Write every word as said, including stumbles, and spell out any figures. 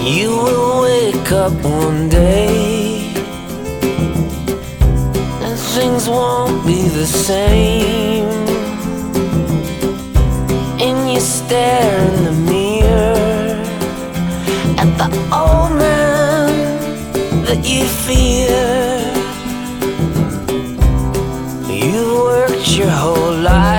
You will wake up one day and things won't be the same. And you stare in the mirror at the old man that you fear. You've worked your whole life